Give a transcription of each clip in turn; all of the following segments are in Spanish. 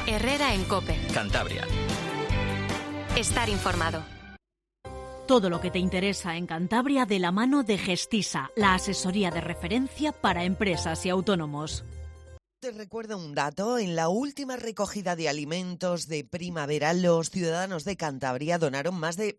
Herrera en COPE. Cantabria. Estar informado. Todo lo que te interesa en Cantabria de la mano de Gestisa, la asesoría de referencia para empresas y autónomos. Te recuerdo un dato: en la última recogida de alimentos de primavera, los ciudadanos de Cantabria donaron más de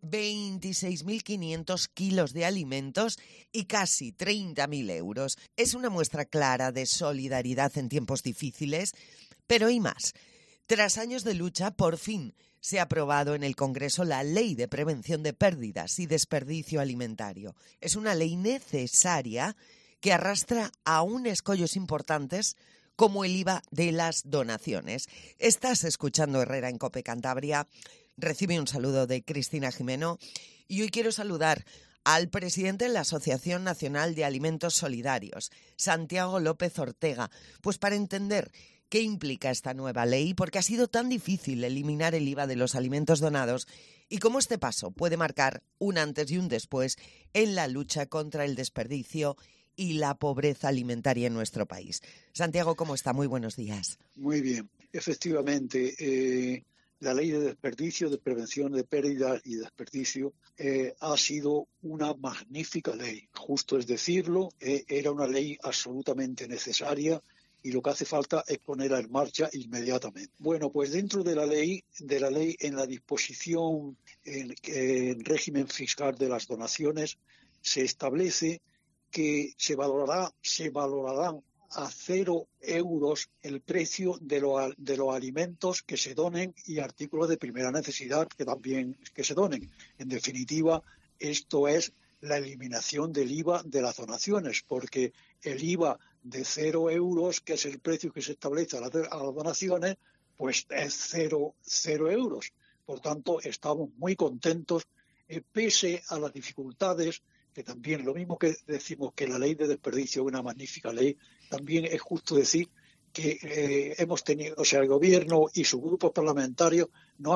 26.500 kilos de alimentos y casi 30.000 euros. Es una muestra clara de solidaridad en tiempos difíciles, pero hay más. Tras años de lucha, por fin se ha aprobado en el Congreso la Ley de Prevención de Pérdidas y Desperdicio Alimentario. Es una ley necesaria que arrastra aún escollos importantes como el IVA de las donaciones. Estás escuchando Herrera en COPE Cantabria. Recibe un saludo de Cristina Jimeno y hoy quiero saludar al presidente de la Asociación Nacional de Alimentos Solidarios, Santiago López Ortega, pues para entender qué implica esta nueva ley, por qué ha sido tan difícil eliminar el IVA de los alimentos donados y cómo este paso puede marcar un antes y un después en la lucha contra el desperdicio y la pobreza alimentaria en nuestro país. Santiago, ¿cómo está? Muy buenos días. Muy bien. Efectivamente, la ley de desperdicio, de prevención de pérdidas y desperdicio, ha sido una magnífica ley. Justo es decirlo, era una ley absolutamente necesaria y lo que hace falta es ponerla en marcha inmediatamente. Bueno, pues dentro de la ley en la disposición en régimen fiscal de las donaciones se establece que se valorarán a 0 euros el precio de los alimentos que se donen y artículos de primera necesidad que se donen. En definitiva, esto es la eliminación del IVA de las donaciones, porque el IVA de 0 euros, que es el precio que se establece a las donaciones, pues es 0 euros. Por tanto, estamos muy contentos, pese a las dificultades, que también, lo mismo que decimos que la ley de desperdicio es una magnífica ley, también es justo decir que hemos tenido, o sea, el gobierno y sus grupos parlamentarios nos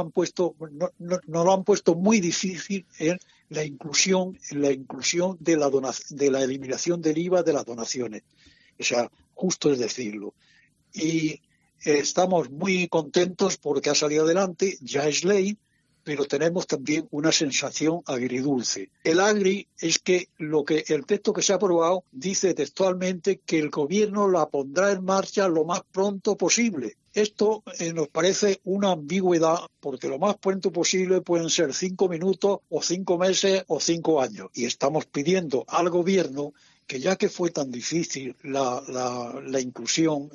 lo han puesto muy difícil en la inclusión de la eliminación del IVA de las donaciones. O sea, justo es decirlo. Y estamos muy contentos porque ha salido adelante, ya es ley, pero tenemos también una sensación agridulce. El agri es que el texto que se ha aprobado dice textualmente que el gobierno la pondrá en marcha lo más pronto posible. Esto nos parece una ambigüedad, porque lo más pronto posible pueden ser 5 minutos o 5 meses o 5 años. Y estamos pidiendo al gobierno que, ya que fue tan difícil la inclusión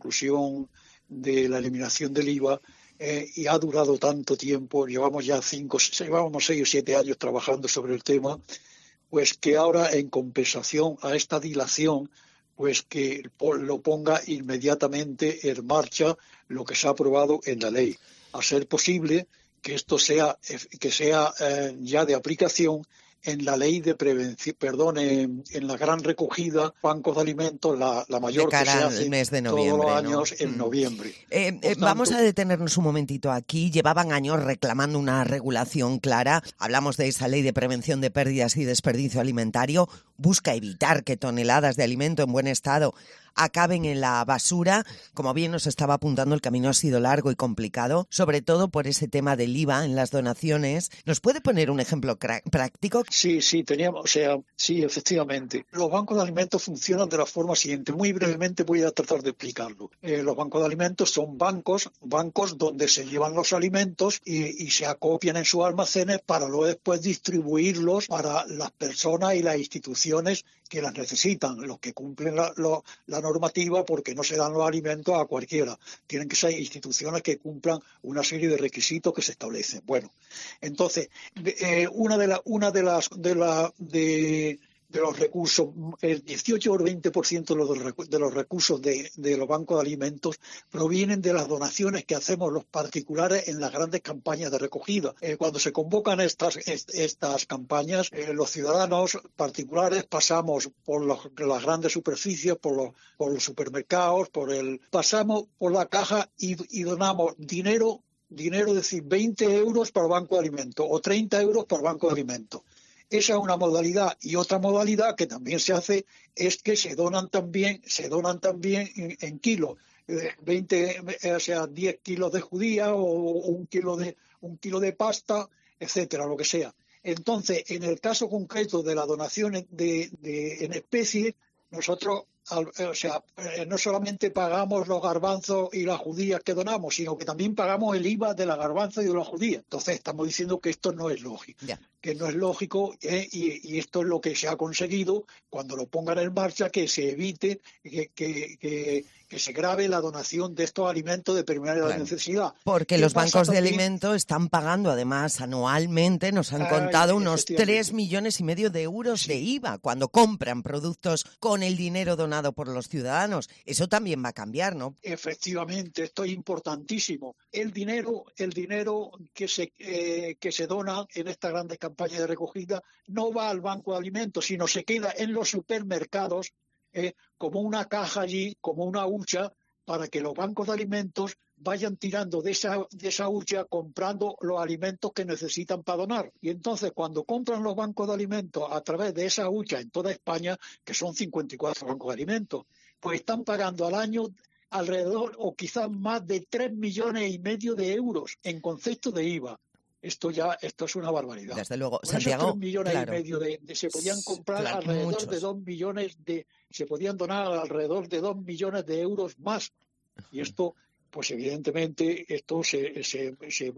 de la eliminación del IVA, y ha durado tanto tiempo, llevamos 6 o 7 años trabajando sobre el tema, pues que ahora, en compensación a esta dilación, pues que lo ponga inmediatamente en marcha lo que se ha aprobado en la ley. A ser posible que esto sea ya de aplicación en la ley de prevención, en la gran recogida, bancos de alimentos, la mayor que se hace mes de noviembre, todos los años, ¿no? En noviembre. Vamos a detenernos un momentito aquí. Llevaban años reclamando una regulación clara. Hablamos de esa ley de prevención de pérdidas y desperdicio alimentario. Busca evitar que toneladas de alimento en buen estado acaben en la basura. Como bien nos estaba apuntando, el camino ha sido largo y complicado, sobre todo por ese tema del IVA en las donaciones. ¿Nos puede poner un ejemplo práctico? Sí, efectivamente. Los bancos de alimentos funcionan de la forma siguiente. Muy brevemente voy a tratar de explicarlo. Los bancos de alimentos son bancos donde se llevan los alimentos y se acopian en sus almacenes para luego después distribuirlos para las personas y las instituciones que las necesitan, los que cumplen la normativa, porque no se dan los alimentos a cualquiera. Tienen que ser instituciones que cumplan una serie de requisitos que se establecen. Bueno, entonces, una de los recursos, el 18 o el 20% de los recursos de los bancos de alimentos provienen de las donaciones que hacemos los particulares en las grandes campañas de recogida. Cuando se convocan estas campañas, los ciudadanos particulares pasamos por las grandes superficies, por los supermercados, pasamos por la caja y donamos dinero, es decir, 20 euros para el banco de alimentos o 30 euros para el banco de alimentos. Esa es una modalidad, y otra modalidad que también se hace es que se donan también en kilos. 10 kilos de judía o un kilo de pasta, etcétera, lo que sea. Entonces, en el caso concreto de la donación en especie, nosotros, no solamente pagamos los garbanzos y las judías que donamos, sino que también pagamos el IVA de la garbanza y de la judía. Entonces, estamos diciendo que esto no es lógico. Ya. Que no es lógico, y esto es lo que se ha conseguido cuando lo pongan en marcha, que se evite que se grave la donación de estos alimentos de primera necesidad. Porque los bancos de alimentos están pagando, además, anualmente, nos han contado, unos 3,5 millones de euros de IVA cuando compran productos con el dinero donado por los ciudadanos. Eso también va a cambiar, ¿no? Efectivamente, esto es importantísimo. El dinero que se dona en esta grande campaña de recogida no va al banco de alimentos, sino se queda en los supermercados como una caja allí, como una hucha, para que los bancos de alimentos vayan tirando de esa hucha, comprando los alimentos que necesitan para donar. Y entonces, cuando compran los bancos de alimentos a través de esa hucha en toda España, que son 54 bancos de alimentos, pues están pagando al año alrededor o quizás más de 3,5 millones de euros en concepto de IVA. Esto es una barbaridad. Desde luego, con Santiago, esos 3,5 millones se podían comprar alrededor de 2 millones se podían donar alrededor de 2 millones de euros más. Y esto, pues evidentemente, esto se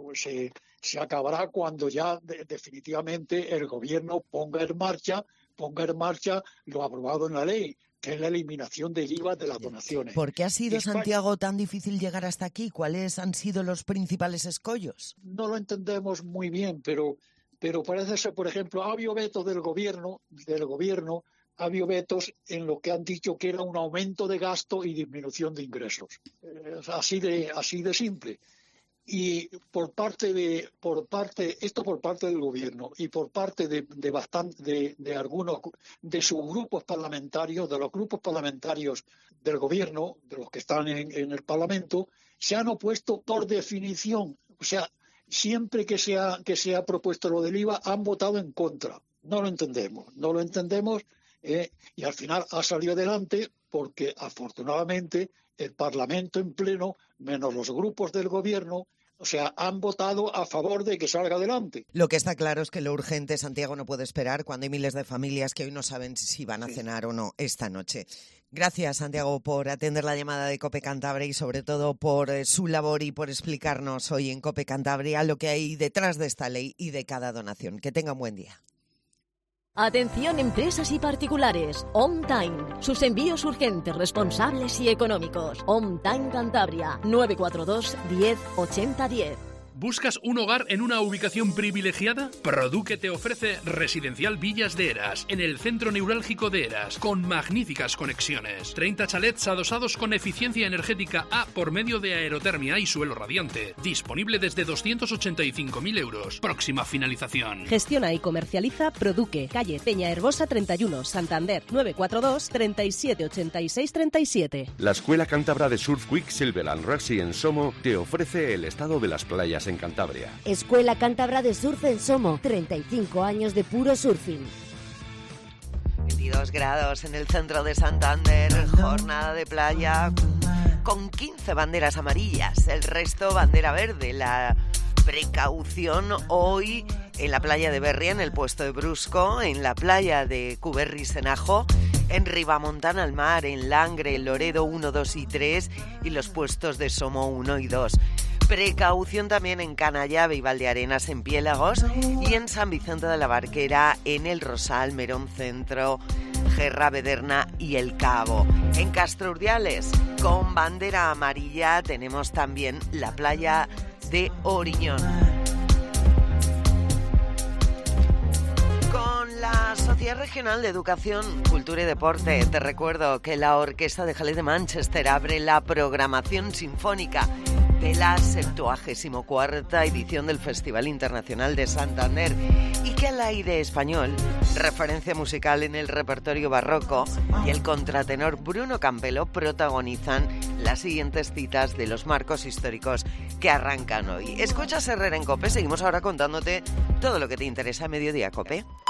acabará cuando ya definitivamente el gobierno ponga en marcha lo aprobado en la ley, que es la eliminación del IVA de las donaciones. ¿Por qué ha sido, Santiago, tan difícil llegar hasta aquí? ¿Cuáles han sido los principales escollos? No lo entendemos muy bien, pero parece ser, por ejemplo, ha habido vetos del gobierno, ha habido vetos en lo que han dicho que era un aumento de gasto y disminución de ingresos. Así de simple. Y por parte del gobierno y por parte de algunos de sus grupos parlamentarios, de los grupos parlamentarios del gobierno, de los que están en el Parlamento, se han opuesto por definición. O sea, siempre que se ha propuesto lo del IVA, han votado en contra. No lo entendemos, y al final ha salido adelante porque afortunadamente el Parlamento en pleno, menos los grupos del gobierno, han votado a favor de que salga adelante. Lo que está claro es que lo urgente, Santiago, no puede esperar cuando hay miles de familias que hoy no saben si van a cenar o no esta noche. Gracias, Santiago, por atender la llamada de COPE Cantabria y sobre todo por su labor y por explicarnos hoy en COPE Cantabria lo que hay detrás de esta ley y de cada donación. Que tenga un buen día. Atención empresas y particulares. On Time. Sus envíos urgentes, responsables y económicos. On Time Cantabria. 942 10 80 10. ¿Buscas un hogar en una ubicación privilegiada? Produque te ofrece Residencial Villas de Eras, en el centro neurálgico de Eras, con magníficas conexiones. 30 chalets adosados con eficiencia energética A por medio de aerotermia y suelo radiante. Disponible desde 285.000 euros. Próxima finalización. Gestiona y comercializa Produque, calle Peña Herbosa 31, Santander, 942 37 86 37. La Escuela Cántabra de Surf Quicksilver and Racing en Somo te ofrece el estado de las playas en Cantabria. Escuela Cántabra de Surf en Somo, 35 años de puro surfing. 22 grados en el centro de Santander, jornada de playa con 15 banderas amarillas, el resto bandera verde. La precaución hoy en la playa de Berria, en el puesto de Brusco, en la playa de Cuberri-Senajo, en Ribamontana al Mar, en Langre, Loredo 1, 2 y 3 y los puestos de Somo 1 y 2. Precaución también en Canallave y Valdearenas en Piélagos y en San Vicente de la Barquera, en el Rosal, Merón Centro, Gerra, Bederna y El Cabo. En Castro Urdiales, con bandera amarilla, tenemos también la playa de Oriñón. Con la Sociedad Regional de Educación, Cultura y Deporte, te recuerdo que la Orquesta de Jallet de Manchester abre la programación sinfónica de la 74ª edición del Festival Internacional de Santander y que el Aire Español, referencia musical en el repertorio barroco, y el contratenor Bruno Campelo protagonizan las siguientes citas de los marcos históricos que arrancan hoy. Escuchas Herrera en COPE, seguimos ahora contándote todo lo que te interesa a Mediodía COPE.